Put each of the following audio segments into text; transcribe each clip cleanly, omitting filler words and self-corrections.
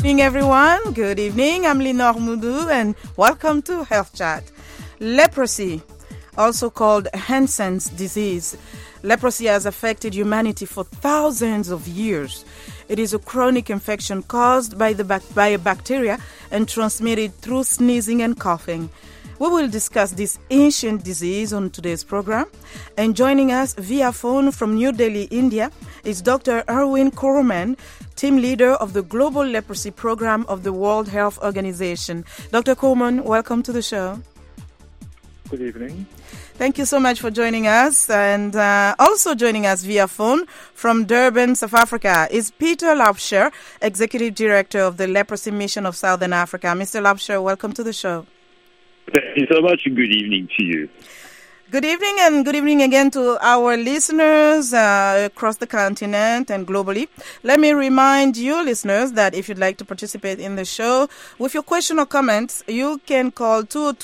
evening, everyone. Good evening. I'm Linor Moudou, and welcome to Health Chat. Leprosy, also called Hansen's disease. Leprosy has affected humanity for thousands of years. It is a chronic infection caused by a bacteria and transmitted through sneezing and coughing. We will discuss this ancient disease on today's program. And joining us via phone from New Delhi, India, is Dr. Erwin Kuruman, team leader of the Global Leprosy Program of the World Health Organization. Dr. Kuruman, welcome to the show. Good evening. Thank you so much for joining us. And also joining us via phone from Durban, South Africa, is Peter Laubscher, Executive Director of the Leprosy Mission of Southern Africa. Mr. Laubscher, welcome to the show. Thank you so much, and good evening to you. Good evening, and good evening again to our listeners across the continent and globally. Let me remind you, listeners, that if you'd like to participate in the show with your question or comments, you can call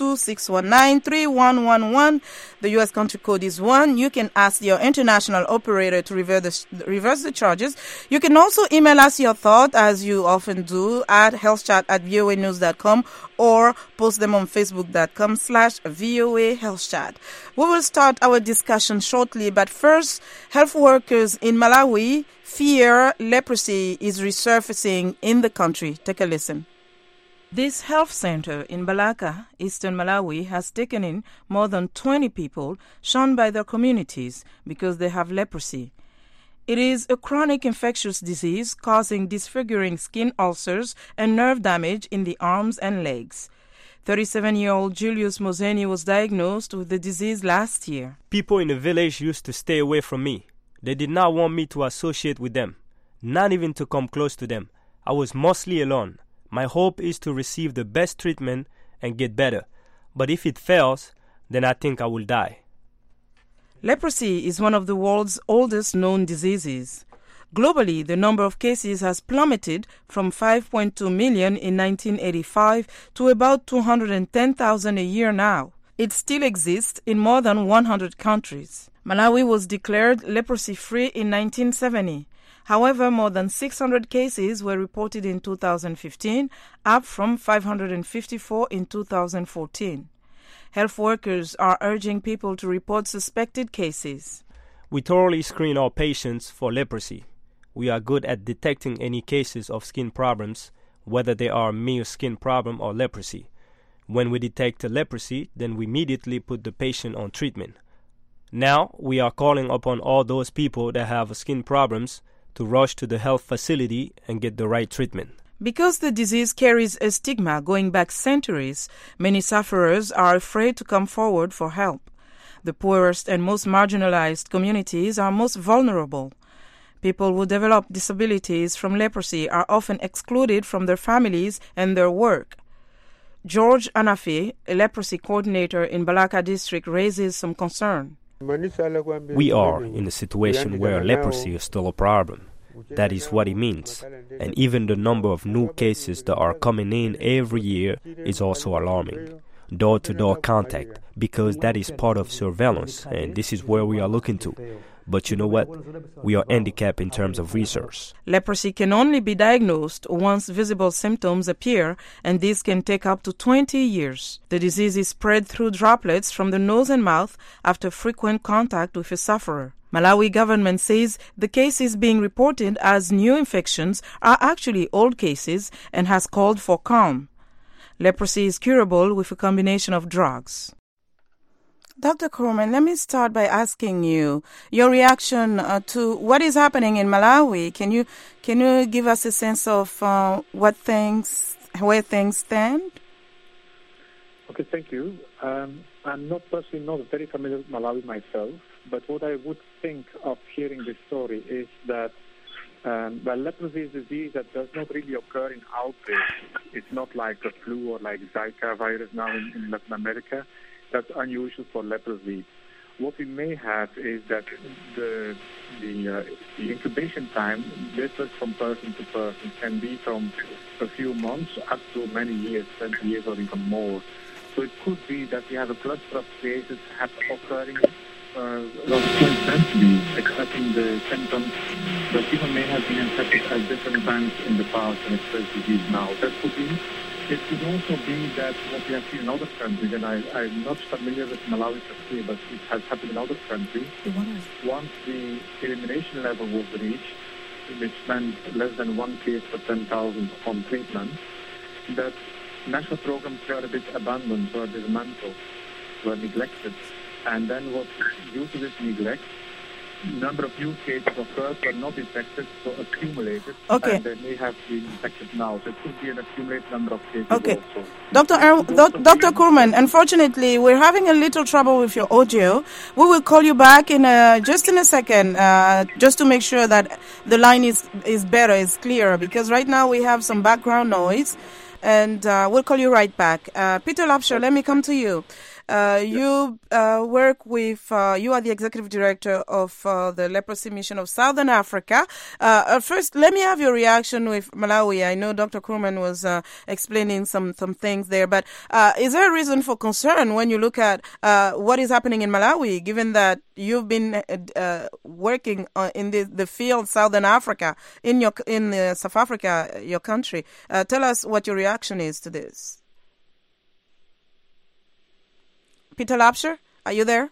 202-619-3111. The U.S. country code is 1. You can ask your international operator to reverse the charges. You can also email us your thought, as you often do, at healthchat@voanews.com or post them on facebook.com/VOA healthchat. We will start our discussion shortly, but first, health workers in Malawi fear leprosy is resurfacing in the country. Take a listen. This health center in Balaka, eastern Malawi, has taken in more than 20 people shunned by their communities because they have leprosy. It is a chronic infectious disease causing disfiguring skin ulcers and nerve damage in the arms and legs. 37-year-old Julius Mozeni was diagnosed with the disease last year. People in the village used to stay away from me. They did not want me to associate with them, not even to come close to them. I was mostly alone. My hope is to receive the best treatment and get better. But if it fails, then I think I will die. Leprosy is one of the world's oldest known diseases. Globally, the number of cases has plummeted from 5.2 million in 1985 to about 210,000 a year now. It still exists in more than 100 countries. Malawi was declared leprosy-free in 1970. However, more than 600 cases were reported in 2015, up from 554 in 2014. Health workers are urging people to report suspected cases. We thoroughly screen our patients for leprosy. We are good at detecting any cases of skin problems, whether they are mere skin problem or leprosy. When we detect a leprosy, then we immediately put the patient on treatment. Now, we are calling upon all those people that have skin problems to rush to the health facility and get the right treatment. Because the disease carries a stigma going back centuries, many sufferers are afraid to come forward for help. The poorest and most marginalized communities are most vulnerable. People who develop disabilities from leprosy are often excluded from their families and their work. George Anafe, a leprosy coordinator in Balaka district, raises some concern. We are in a situation where leprosy is still a problem. That is what it means. And even the number of new cases that are coming in every year is also alarming. Door-to-door contact, because that is part of surveillance, and this is where we are looking to. But you know what? We are handicapped in terms of resource. Leprosy can only be diagnosed once visible symptoms appear, and this can take up to 20 years. The disease is spread through droplets from the nose and mouth after frequent contact with a sufferer. Malawi government says the cases being reported as new infections are actually old cases and has called for calm. Leprosy is curable with a combination of drugs. Dr. Kuruman, let me start by asking you your reaction to what is happening in Malawi. Can you give us a sense of where things stand? Okay, thank you. I'm not very familiar with Malawi myself, but what I would think of hearing this story is that leprosy is a disease that does not really occur in outbreaks. It's not like the flu or like Zika virus now in Latin America. That's unusual for leprosy. What we may have is that the incubation time differs from person to person, can be from a few months up to many years, 20 years or even more. So it could be that we have a cluster of cases occurring coincidentally expressing the symptoms that people may have been infected at different times in the past and express disease now. That could be. It could also be that what we have seen in other countries, and I'm not familiar with Malawi per se, but it has happened in other countries. Once the elimination level was reached, which meant less than one case per 10,000 on treatment, that national programs were a bit abandoned, were dismantled, were neglected. And then due to this neglect, number of new cases occurred were not detected, so accumulated, and they may have been detected now. So it could be an accumulated number of cases also. Dr. Koerman, unfortunately, we're having a little trouble with your audio. We will call you back in just in a second, just to make sure that the line is better, is clearer, because right now we have some background noise, and we'll call you right back. Peter Lapsher, let me come to you. You work with, you are the executive director of the Leprosy Mission of Southern Africa. First, let me have your reaction with Malawi. I know Dr. Koerman was explaining some things there, but is there a reason for concern when you look at what is happening in Malawi, given that you've been working in the field Southern Africa, in South Africa, your country? Tell us what your reaction is to this. Peter Lapsher, are you there?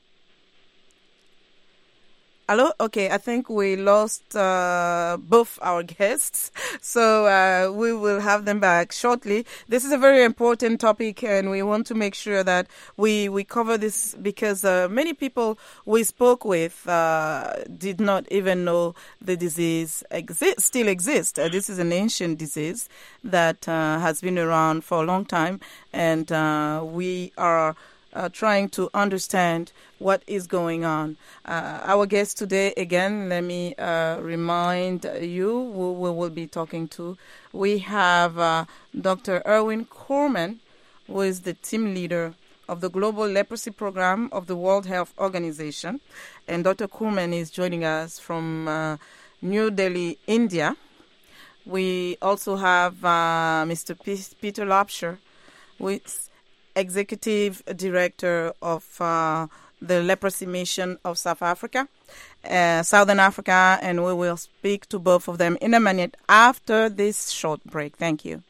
Hello? Okay, I think we lost both our guests, so we will have them back shortly. This is a very important topic, and we want to make sure that we cover this, because many people we spoke with did not even know the disease still exists. This is an ancient disease that has been around for a long time, and we are trying to understand what is going on. Our guest today, again, let me remind you who we will be talking to. We have Dr. Erwin Koerman, who is the team leader of the Global Leprosy Program of the World Health Organization. And Dr. Koerman is joining us from New Delhi, India. We also have Mr. Peter Lapsher, who is Executive Director of the Leprosy Mission of South Africa, Southern Africa, and we will speak to both of them in a minute after this short break. Thank you.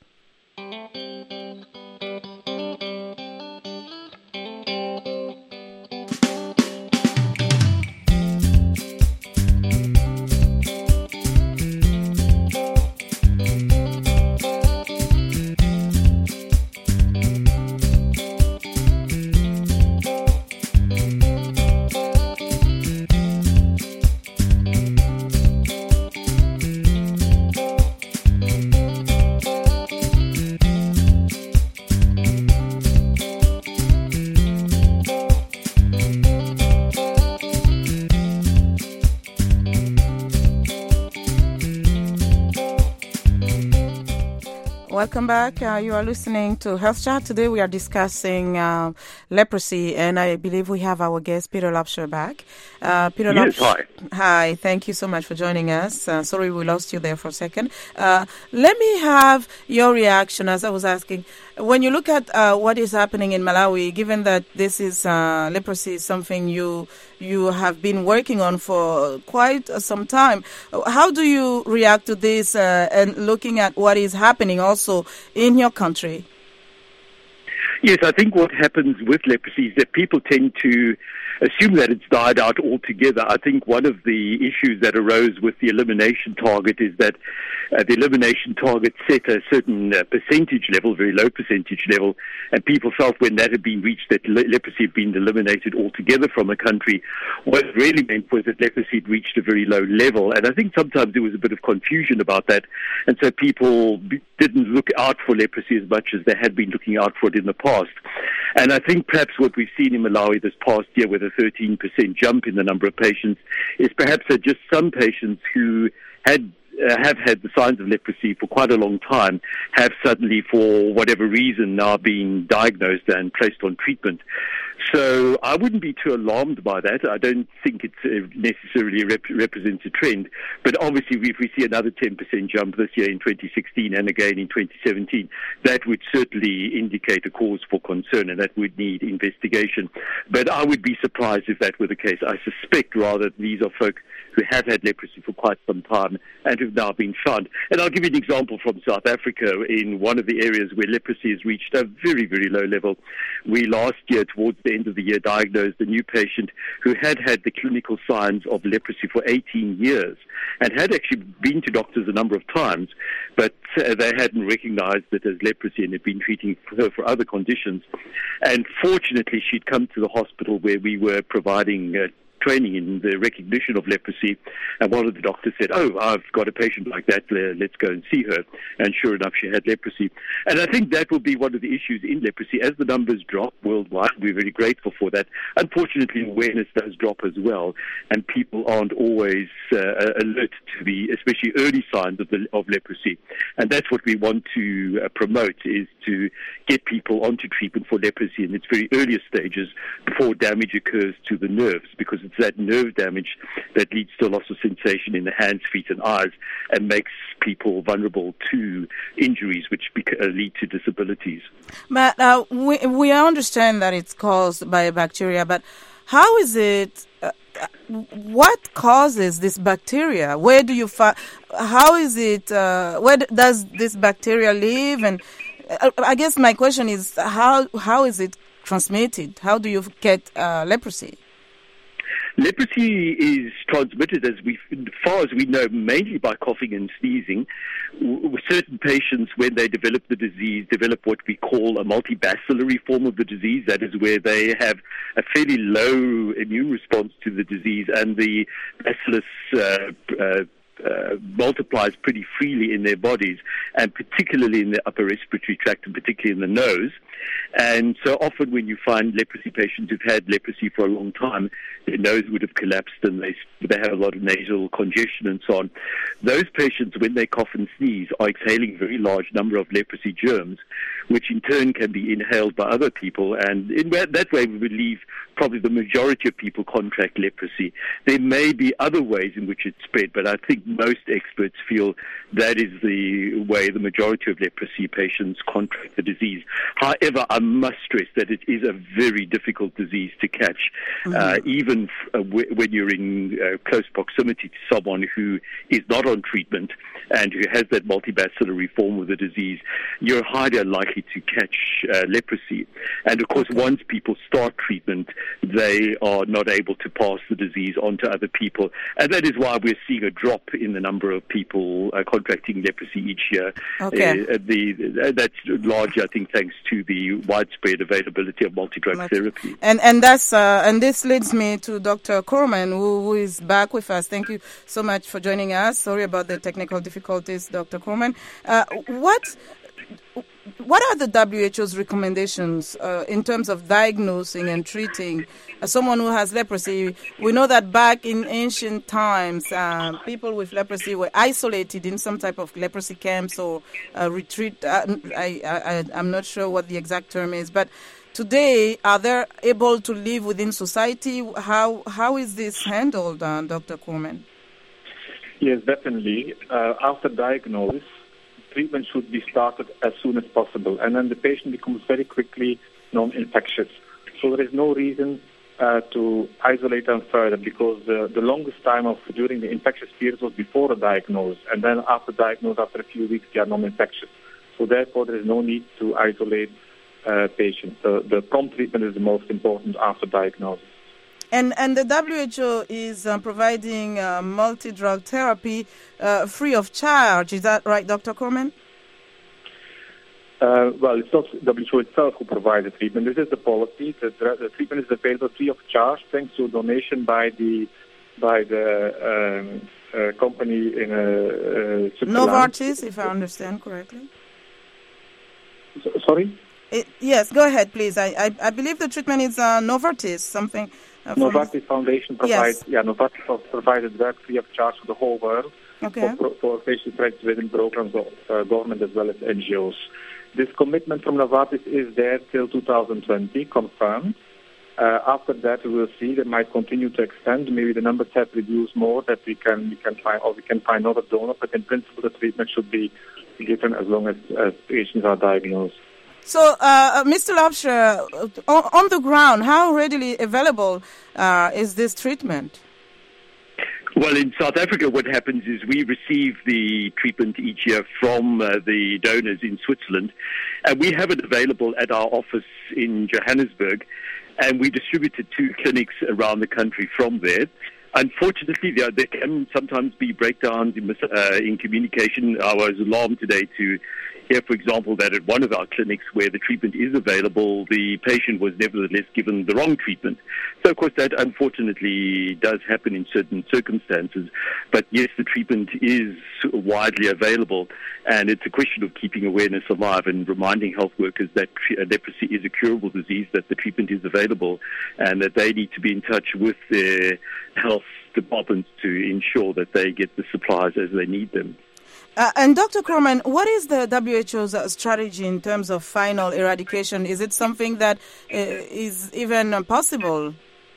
Welcome back. You are listening to Health Chat. Today we are discussing leprosy, and I believe we have our guest, Peter Lapsher, back. Peter Yes, Lapsher, hi. Thank you so much for joining us. Sorry we lost you there for a second. Let me have your reaction, as I was asking. When you look at what is happening in Malawi, given that this is leprosy is something you have been working on for quite some time, how do you react to this and looking at what is happening also in your country? Yes, I think what happens with leprosy is that people tend to assume that it's died out altogether. I think one of the issues that arose with the elimination target is that the elimination target set a certain percentage level, very low percentage level, and people felt when that had been reached that leprosy had been eliminated altogether from a country. What it really meant was that leprosy had reached a very low level, and I think sometimes there was a bit of confusion about that, and so people didn't look out for leprosy as much as they had been looking out for it in the past. And I think perhaps what we've seen in Malawi this past year with a 13% jump in the number of patients is perhaps that just some patients who have had the signs of leprosy for quite a long time have suddenly, for whatever reason, now been diagnosed and placed on treatment. So I wouldn't be too alarmed by that. I don't think it necessarily represents a trend. But obviously, if we see another 10% jump this year in 2016 and again in 2017, that would certainly indicate a cause for concern, and that would need investigation. But I would be surprised if that were the case. I suspect rather these are folk who have had leprosy for quite some time and who've now been found. And I'll give you an example from South Africa. In one of the areas where leprosy has reached a very, very low level, we last year, towards the end of the year, diagnosed a new patient who had had the clinical signs of leprosy for 18 years and had actually been to doctors a number of times, but they hadn't recognized it as leprosy and had been treating her for other conditions. And fortunately, she'd come to the hospital where we were providing training in the recognition of leprosy, and one of the doctors said, "Oh, I've got a patient like that, let's go and see her." And sure enough, she had leprosy. And I think that will be one of the issues in leprosy. As the numbers drop worldwide, we're very grateful for that. Unfortunately, awareness does drop as well, and people aren't always alert to the, especially early signs of leprosy. And that's what we want to promote, is to get people onto treatment for leprosy in its very earliest stages before damage occurs to the nerves, because it's that nerve damage that leads to a loss of sensation in the hands, feet, and eyes, and makes people vulnerable to injuries which lead to disabilities. But we understand that it's caused by a bacteria, but how is it? What causes this bacteria? Where do you find? How is it? Where does this bacteria live? And I guess my question is, how is it transmitted? How do you get leprosy? Leprosy is transmitted, as far as we know, mainly by coughing and sneezing. Certain patients, when they develop the disease, develop what we call a multibacillary form of the disease. That is where they have a fairly low immune response to the disease, and the bacillus multiplies pretty freely in their bodies, and particularly in the upper respiratory tract, and particularly in the nose. And so often when you find leprosy patients who've had leprosy for a long time, their nose would have collapsed and they have a lot of nasal congestion and so on. Those patients, when they cough and sneeze, are exhaling a very large number of leprosy germs, which in turn can be inhaled by other people. And in that way, we believe probably the majority of people contract leprosy. There may be other ways in which it's spread, but I think most experts feel that is the way the majority of leprosy patients contract the disease. However, I must stress that it is a very difficult disease to catch, even when you're in close proximity to someone who is not on treatment and who has that multibacillary form of the disease. You're highly unlikely to catch leprosy. And of course, once people start treatment, they are not able to pass the disease on to other people. And that is why we're seeing a drop in the number of people contracting leprosy each year. Okay. That's largely, I think, thanks to the widespread availability of multi-drug therapy. And that's and this leads me to Dr. Corman, who is back with us. Thank you so much for joining us. Sorry about the technical difficulties, Dr. Corman. What are the WHO's recommendations in terms of diagnosing and treating someone who has leprosy? We know that back in ancient times, people with leprosy were isolated in some type of leprosy camps or retreat. I'm not sure what the exact term is, but today, are they able to live within society? How is this handled, Dr. Corman? Yes, definitely. After diagnosis, treatment should be started as soon as possible, and then the patient becomes very quickly non-infectious. So there is no reason to isolate them further, because the longest time during the infectious period was before the diagnosis, and then after diagnosis, after a few weeks, they are non-infectious. So therefore, there is no need to isolate patients. The prompt treatment is the most important after diagnosis. And the WHO is providing multi-drug therapy free of charge. Is that right, Dr. Corman? Well, it's not WHO itself who provides the treatment. This is the policy. The treatment is available free of charge thanks to a donation by the company in Switzerland. Novartis, if I understand correctly. Sorry? Yes, go ahead, please. I believe the treatment is Novartis, something. Novartis Foundation provides, yes. Novartis provides a drug free of charge for the whole world, okay, for patient rights within programs of government as well as NGOs. This commitment from Novartis is there till 2020, confirmed. After that, we will see. They might continue to extend. Maybe the numbers have reduced more that we can find other donors. But in principle, the treatment should be given as long as patients are diagnosed. So, Mr. Lobsher, on the ground, how readily available is this treatment? Well, in South Africa, what happens is we receive the treatment each year from the donors in Switzerland, and we have it available at our office in Johannesburg, and we distribute it to clinics around the country from there. Unfortunately, there can sometimes be breakdowns in communication. I was alarmed today to hear, for example, that at one of our clinics where the treatment is available, the patient was nevertheless given the wrong treatment. So, of course, that unfortunately does happen in certain circumstances. But yes, the treatment is widely available, and it's a question of keeping awareness alive and reminding health workers that leprosy is a curable disease, that the treatment is available, and that they need to be in touch with their health departments to ensure that they get the supplies as they need them. And Dr. Kroman, what is the WHO's strategy in terms of final eradication? Is it something that is even possible?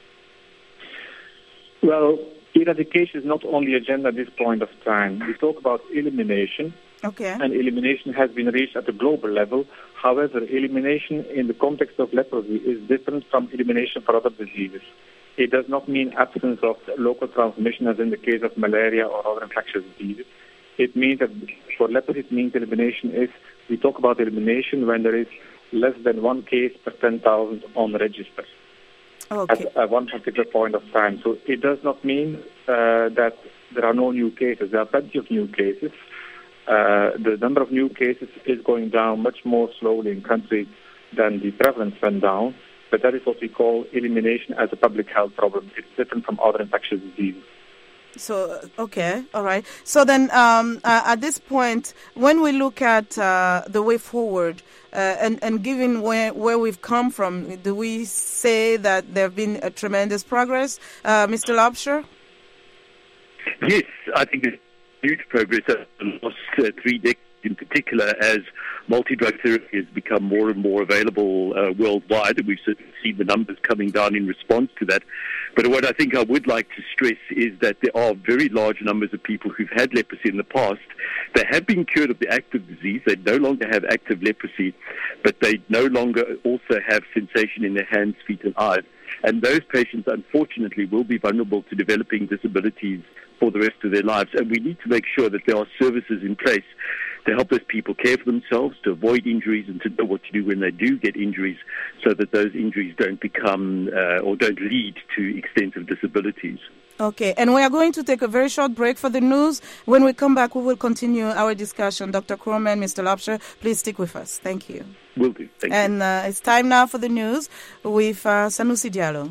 Well, eradication is not on the agenda at this point of time. We talk about elimination, and elimination has been reached at the global level. However, elimination in the context of leprosy is different from elimination for other diseases. It does not mean absence of local transmission, as in the case of malaria or other infectious diseases. It means that for leprosy, it means elimination is, we talk about elimination when there is less than one case per 10,000 on register at one particular point of time. So it does not mean that there are no new cases. There are plenty of new cases. The number of new cases is going down much more slowly in countries than the prevalence went down, but that is what we call elimination as a public health problem. It's different from other infectious diseases. So, all right. So then, at this point, when we look at the way forward, and given where we've come from, do we say that there have been a tremendous progress, Mr. Lobsher? Yes, I think there's huge progress over the last 3 decades in particular, as multi-drug therapy has become more and more available worldwide, and we've certainly seen the numbers coming down in response to that. But what I think I would like to stress is that there are very large numbers of people who've had leprosy in the past. They have been cured of the active disease. They no longer have active leprosy, but they no longer also have sensation in their hands, feet, and eyes. And those patients, unfortunately, will be vulnerable to developing disabilities for the rest of their lives. And we need to make sure that there are services in place to help those people care for themselves, to avoid injuries, and to know what to do when they do get injuries, so that those injuries don't become or don't lead to extensive disabilities. Okay, and we are going to take a very short break for the news. When we come back, we will continue our discussion. Dr. Kroman, Mr. Lobsher, please stick with us. Thank you. Will do. Thank you. And it's time now for the news with Sanusi Diallo.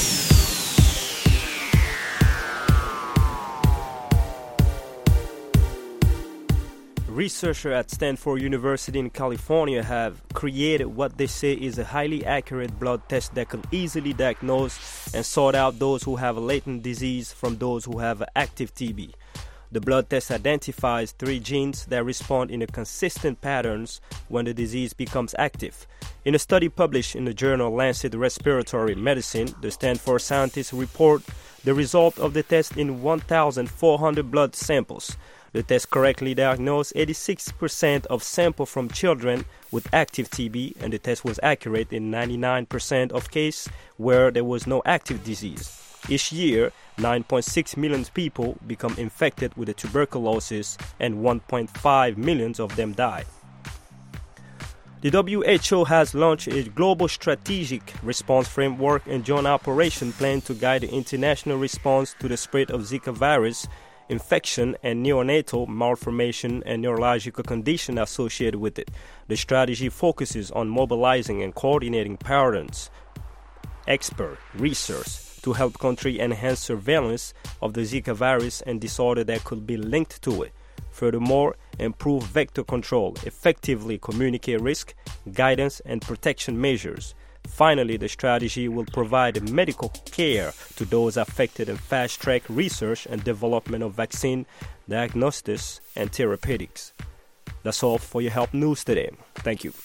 Researchers at Stanford University in California have created what they say is a highly accurate blood test that can easily diagnose and sort out those who have a latent disease from those who have active TB. The blood test identifies 3 genes that respond in a consistent patterns when the disease becomes active. In a study published in the journal Lancet Respiratory Medicine, the Stanford scientists report the result of the test in 1,400 blood samples. The test correctly diagnosed 86% of samples from children with active TB, and the test was accurate in 99% of cases where there was no active disease. Each year, 9.6 million people become infected with tuberculosis, and 1.5 million of them die. The WHO has launched a global strategic response framework and joint operation plan to guide the international response to the spread of Zika virus infection and neonatal malformation and neurological condition associated with it. The strategy focuses on mobilizing and coordinating parents, expert research to help country enhance surveillance of the Zika virus and disorder that could be linked to it. Furthermore, improve vector control, effectively communicate risk, guidance, and protection measures. Finally, the strategy will provide medical care to those affected and fast-track research and development of vaccine, diagnostics, and therapeutics. That's all for your Health News today. Thank you.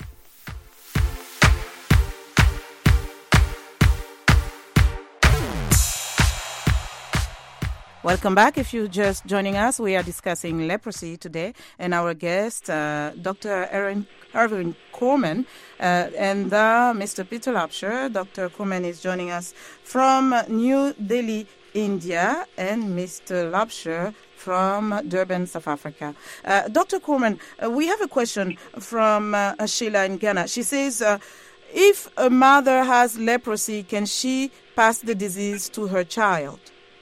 Welcome back. If you're just joining us, we are discussing leprosy today, and our guest, Dr. Erwin Koreman, and Mr. Peter Labsher. Dr. Koreman is joining us from New Delhi, India, and Mr. Labsher from Durban, South Africa. Dr. Koreman, we have a question from Sheila in Ghana. She says, if a mother has leprosy, can she pass the disease to her child?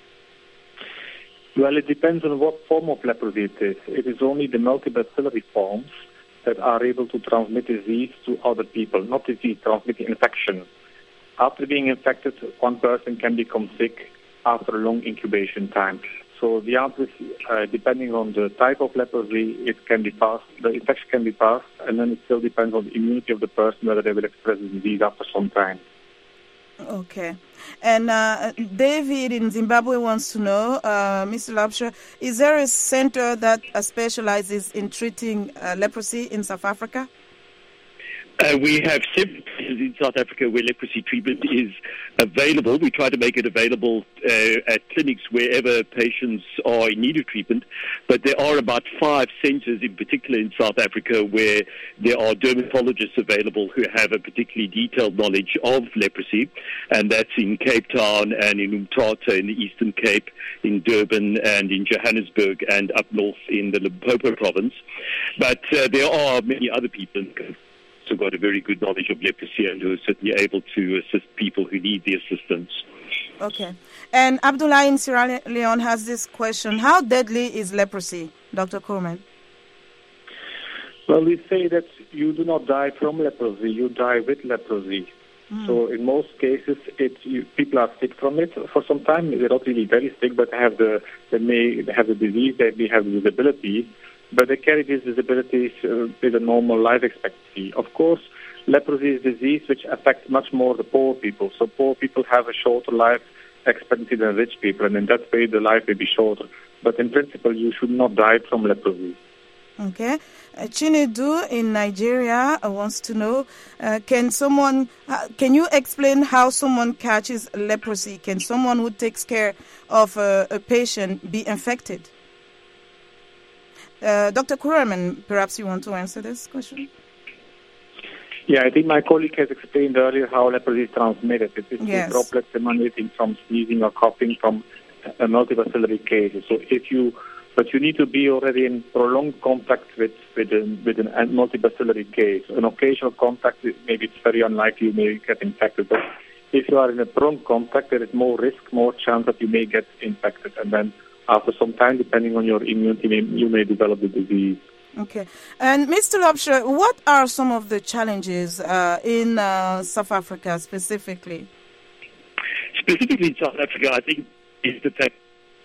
Well, it depends on what form of leprosy it is. It is only the multibacillary forms that are able to transmit disease to other people, not disease, transmitting infection. After being infected, one person can become sick after a long incubation time. So the answer is, depending on the type of leprosy, it can be passed, the infection can be passed, and then it still depends on the immunity of the person whether they will express the disease after some time. Okay. And David in Zimbabwe wants to know, Mr. Labsher, is there a center that specializes in treating leprosy in South Africa? We have several places in South Africa where leprosy treatment is available. We try to make it available at clinics wherever patients are in need of treatment. But there are about 5 centers in particular in South Africa where there are dermatologists available who have a particularly detailed knowledge of leprosy. And that's in Cape Town and in Umtata in the Eastern Cape, in Durban and in Johannesburg and up north in the Limpopo province. But there are many other people who got a very good knowledge of leprosy and who are certainly able to assist people who need the assistance. Okay. And Abdullah in Sierra Leone has this question. How deadly is leprosy, Dr. Koreman? Well, we say that you do not die from leprosy, you die with leprosy. So in most cases, people are sick from it for some time. They're not really very sick, but they have the disease, they may have the disability. But they carry these disabilities with a normal life expectancy. Of course, leprosy is a disease which affects much more the poor people. So poor people have a shorter life expectancy than rich people, and in that way the life may be shorter. But in principle, you should not die from leprosy. Okay. Chinedu in Nigeria wants to know, can you explain how someone catches leprosy? Can someone who takes care of a patient be infected? Dr. Koreman, perhaps you want to answer this question? Yeah, I think my colleague has explained earlier how leprosy is transmitted. It is droplets emanating from sneezing or coughing from a multibacillary case. So but you need to be already in prolonged contact with a multibacillary case. An occasional contact, maybe it's very unlikely you may get infected. But if you are in a prolonged contact, there is more risk, more chance that you may get infected. And then after some time, depending on your immunity, you may develop the disease. Okay. And Mr. Labsher, what are some of the challenges in South Africa specifically? Specifically in South Africa, I think is the fact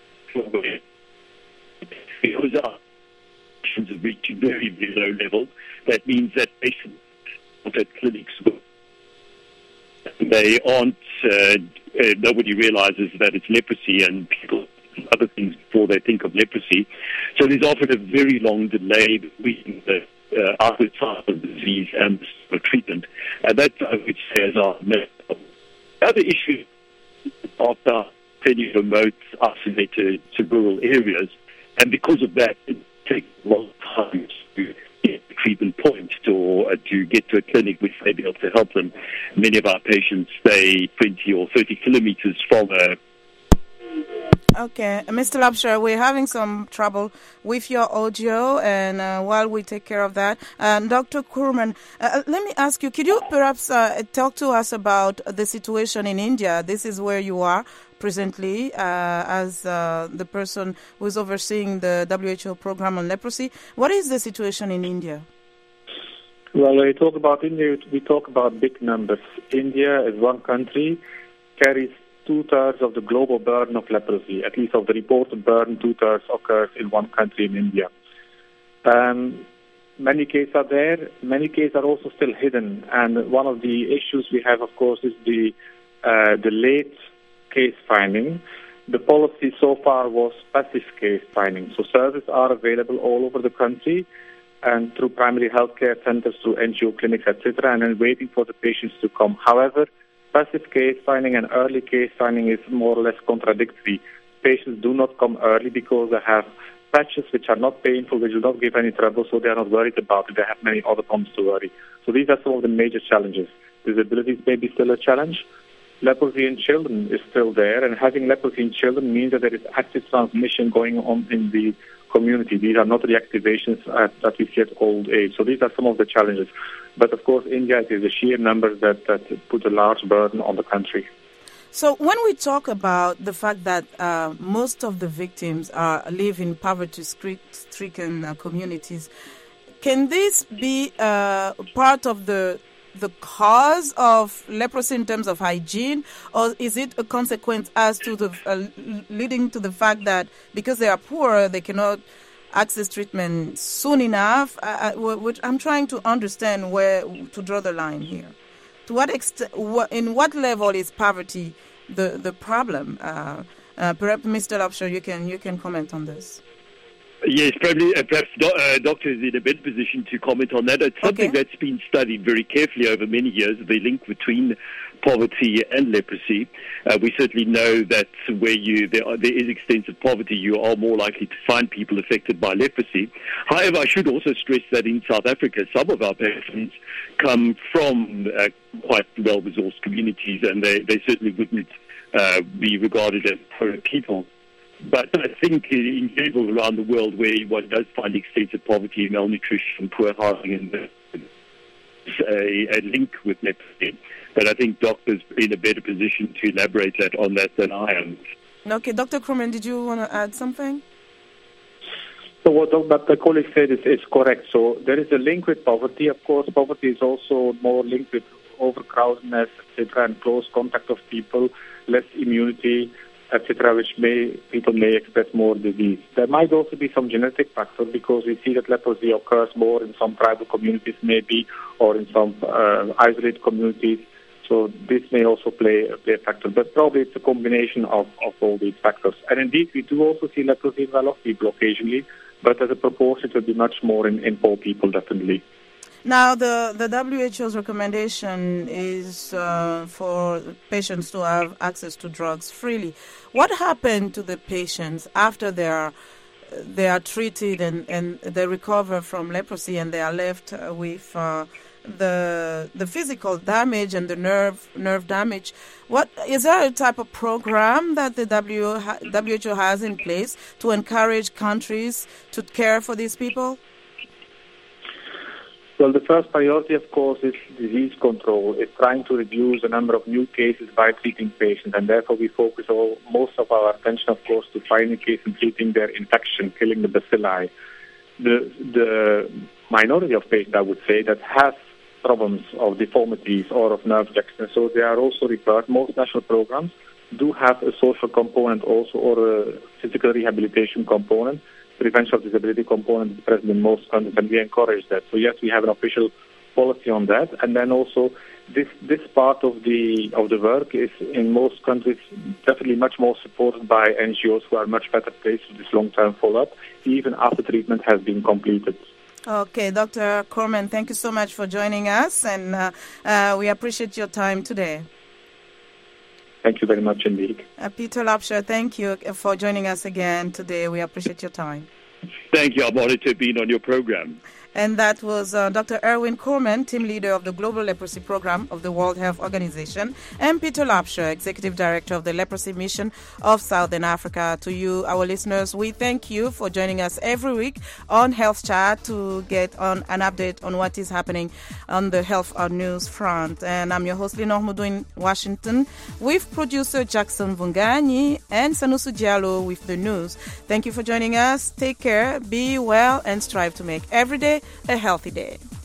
because our patients have reached a very, very low level. That means that patients at clinics, they aren't, nobody realizes that it's leprosy, and people other things before they think of leprosy. So there's often a very long delay between the outward signs of the disease and the treatment. And that, I would say, is our main problem. The other issue after fairly remote, isolated to rural areas, and because of that, it takes a long time to get a treatment point or to get to a clinic which may be able to help them. Many of our patients stay 20 or 30 kilometers from a Okay, Mr. Labsher, we're having some trouble with your audio, and while we take care of that, Dr. Koreman, let me ask you, could you perhaps talk to us about the situation in India? This is where you are presently as the person who is overseeing the WHO program on leprosy. What is the situation in India? Well, when we talk about India, we talk about big numbers. India is one country, carries 2/3 of the global burden of leprosy. At least of the reported burden, 2/3 occurs in one country in India. Many cases are there. Many cases are also still hidden. And one of the issues we have, of course, is the late case finding. The policy so far was passive case finding. So services are available all over the country and through primary healthcare centers, through NGO clinics, etc., and then waiting for the patients to come. However, passive case finding and early case finding is more or less contradictory. patients do not come early because they have patches which are not painful, which do not give any trouble, so they are not worried about it. They have many other problems to worry. So these are some of the major challenges. Disabilities may be still a challenge. Leprosy in children is still there, and having leprosy in children means that there is active transmission going on in the community. These are not reactivations that we see at old age. So these are some of the challenges. But of course, India, it is the sheer numbers that put a large burden on the country. So when we talk about the fact that most of the victims live in poverty-stricken communities, can this be part of the cause of leprosy in terms of hygiene, or is it a consequence as to the leading to the fact that because they are poor, they cannot access treatment soon enough? Which I'm trying to understand where to draw the line here. To what extent, in what level is poverty the problem? Perhaps Mr. Lapsher, you can comment on this. Yes, perhaps Doctor is in a better position to comment on that. It's something that's been studied very carefully over many years, the link between poverty and leprosy. We certainly know that where there is extensive poverty, you are more likely to find people affected by leprosy. However, I should also stress that in South Africa, some of our patients come from quite well-resourced communities, and they certainly wouldn't be regarded as poor people. But I think in general around the world where one does find extensive poverty, malnutrition, poor housing, and a link with leprosy. But I think doctors are in a better position to elaborate on that than I am. Okay, Dr. Kroomen, did you want to add something? So what the colleague said is correct. So there is a link with poverty. Of course, poverty is also more linked with overcrowdedness, etc., and close contact of people, less immunity, etc., which people may express more disease. There might also be some genetic factors because we see that leprosy occurs more in some tribal communities maybe, or in some isolated communities. So this may also play a factor. But probably it's a combination of all these factors. And indeed, we do also see leprosy in well-off people occasionally, but as a proportion, it will be much more in poor people, definitely. Now, the WHO's recommendation is for patients to have access to drugs freely. What happened to the patients after they are treated and they recover from leprosy and they are left with the physical damage and the nerve damage? What is there a type of program that the WHO has in place to encourage countries to care for these people? Well, the first priority, of course, is disease control. It's trying to reduce the number of new cases by treating patients, and therefore we focus most of our attention, of course, to finding a case and treating their infection, killing the bacilli. The minority of patients, I would say, that have problems of deformities or of nerve rejection, so they are also referred. Most national programs do have a social component also, or a physical rehabilitation component. Prevention of disability component is present in most countries, and we encourage that. So yes, we have an official policy on that, and then also this part of the work is in most countries definitely much more supported by NGOs who are much better placed with this long-term follow-up, even after treatment has been completed. Okay, Dr. Kroomen, thank you so much for joining us, and we appreciate your time today. Thank you very much indeed. Peter Lapsher, thank you for joining us again today. We appreciate your time. Thank you. I'm honored to have been on your program. And that was Dr. Erwin Kroomen, team leader of the Global Leprosy Program of the World Health Organization, and Peter Lapsher, executive director of the Leprosy Mission of Southern Africa. To you, our listeners, we thank you for joining us every week on Health Chat to get on an update on what is happening on the health news front. And I'm your host, Lenore Mudu in Washington, with producer Jackson Vunganyi and Sanusi Diallo with the news. Thank you for joining us. Take care, be well, and strive to make every day a healthy day.